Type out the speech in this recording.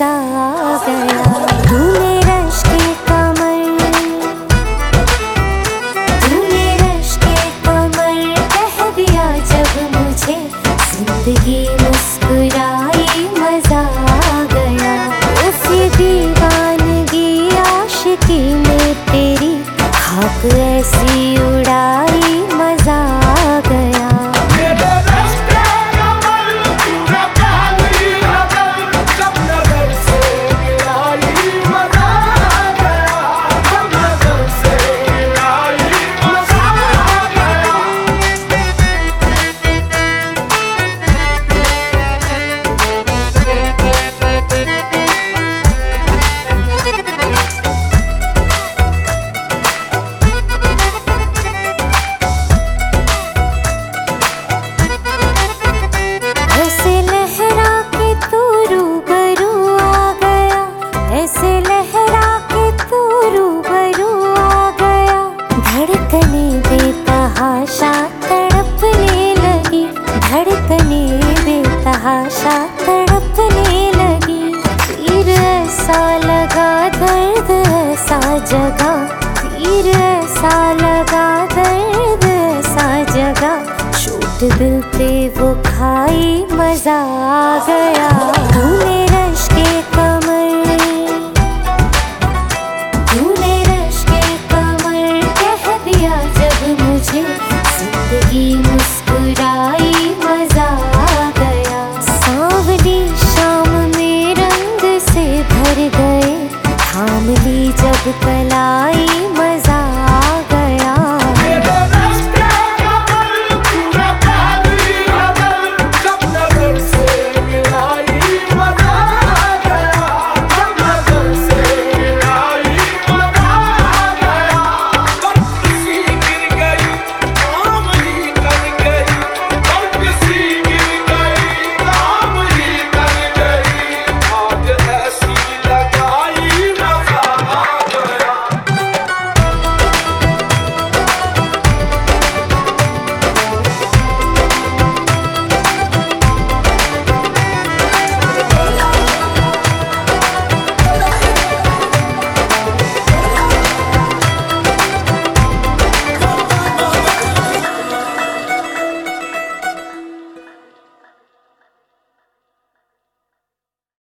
मजा आ गया। तूने रश के कमर, तूने रश के कमर कह दिया जब मुझे, जिंदगी मुस्कुराई मजा आ गया। उस दीवानगी आशिकी में तेरी खाक ऐसी उड़ाई मजा आ गया। आशा तड़पने लगी, तीर ऐसा लगा दर्द ऐसा जगा, तीर ऐसा लगा दर्द ऐसा जगा, चोट दिल पे वो खाई मजा आ गया। तूने रश के कमर, तूने रश के कमर कह दिया जब मुझे, जिंदगी मुस्कुराई मजा आ गया। सांवली शाम में रंग से भर गए, थाम ली जब कलाई